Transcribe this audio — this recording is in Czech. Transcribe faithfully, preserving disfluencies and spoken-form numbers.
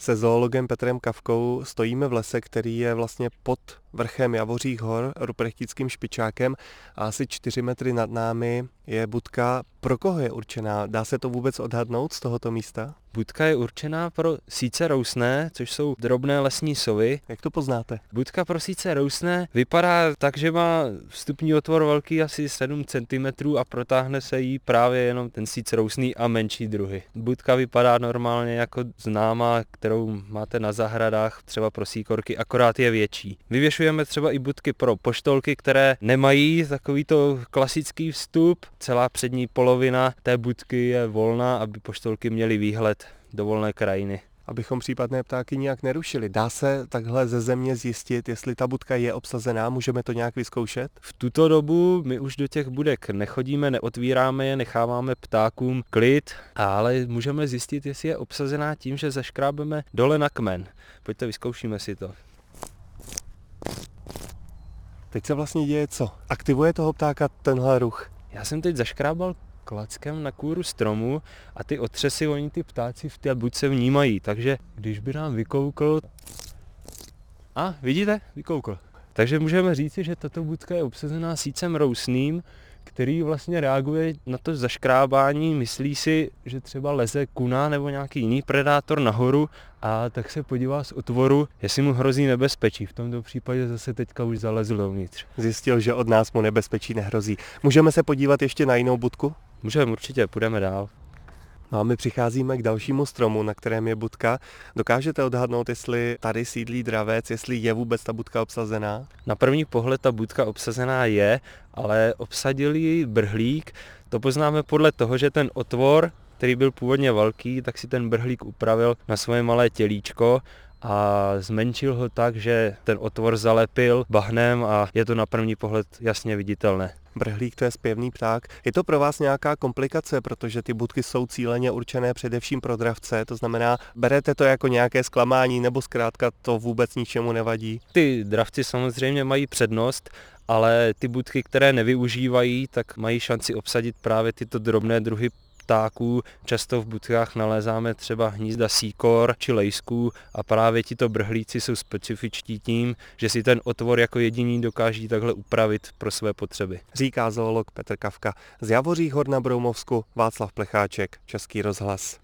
Se zoologem Petrem Kafkou stojíme v lese, který je vlastně pod vrchem Javořích hor, Ruprechtickým špičákem, a asi čtyři metry nad námi je budka. Pro koho je určená? Dá se to vůbec odhadnout z tohoto místa? Budka je určená pro síce rousné, což jsou drobné lesní sovy. Jak to poznáte? Budka pro síce rousné vypadá tak, že má vstupní otvor velký asi sedm centimetrů a protáhne se jí právě jenom ten síc rousný a menší druhy. Budka vypadá normálně jako známá, kterou máte na zahradách, třeba pro síkorky, akorát je větší. Vyvěšujeme třeba i budky pro poštolky, které nemají takovýto klasický vstup. Celá přední polovina té budky je volná, aby poštolky měly výhled do volné krajiny. Abychom případné ptáky nijak nerušili. Dá se takhle ze země zjistit, jestli ta budka je obsazená? Můžeme to nějak vyzkoušet? V tuto dobu my už do těch budek nechodíme, neotvíráme je, necháváme ptákům klid, ale můžeme zjistit, jestli je obsazená tím, že zaškrábeme dole na kmen. Pojďte, vyzkoušíme si to. Teď se vlastně děje co? Aktivuje toho ptáka tenhle ruch? Já jsem teď zaškrábal klackem na kůru stromu a ty otřesy, oni ty ptáci v té budce vnímají, takže když by nám vykoukl... A, vidíte? Vykoukl. Takže můžeme říci, že tato budka je obsazená sícem rousným, který vlastně reaguje na to zaškrábání, myslí si, že třeba leze kuna nebo nějaký jiný predátor nahoru a tak se podívá z otvoru, jestli mu hrozí nebezpečí. V tomto případě zase teďka už zalezl dovnitř. Zjistil, že od nás mu nebezpečí nehrozí. Můžeme se podívat ještě na jinou budku? Můžeme, určitě, půjdeme dál. No a my přicházíme k dalšímu stromu, na kterém je budka. Dokážete odhadnout, jestli tady sídlí dravec, jestli je vůbec ta budka obsazená? Na první pohled ta budka obsazená je, ale obsadil ji brhlík. To poznáme podle toho, že ten otvor, který byl původně velký, tak si ten brhlík upravil na svoje malé tělíčko a zmenšil ho tak, že ten otvor zalepil bahnem a je to na první pohled jasně viditelné. Brhlík, to je zpěvný pták. Je to pro vás nějaká komplikace, protože ty budky jsou cíleně určené především pro dravce, to znamená, berete to jako nějaké zklamání nebo zkrátka to vůbec ničemu nevadí? Ty dravci samozřejmě mají přednost, ale ty budky, které nevyužívají, tak mají šanci obsadit právě tyto drobné druhy ptáků. Často v budkách nalézáme třeba hnízda síkor či lejsků a právě tito brhlíci jsou specifičtí tím, že si ten otvor jako jediný dokáží takhle upravit pro své potřeby. Říká zoolog Petr Kafka. Z Javořích hor na Broumovsku Václav Plecháček, Český rozhlas.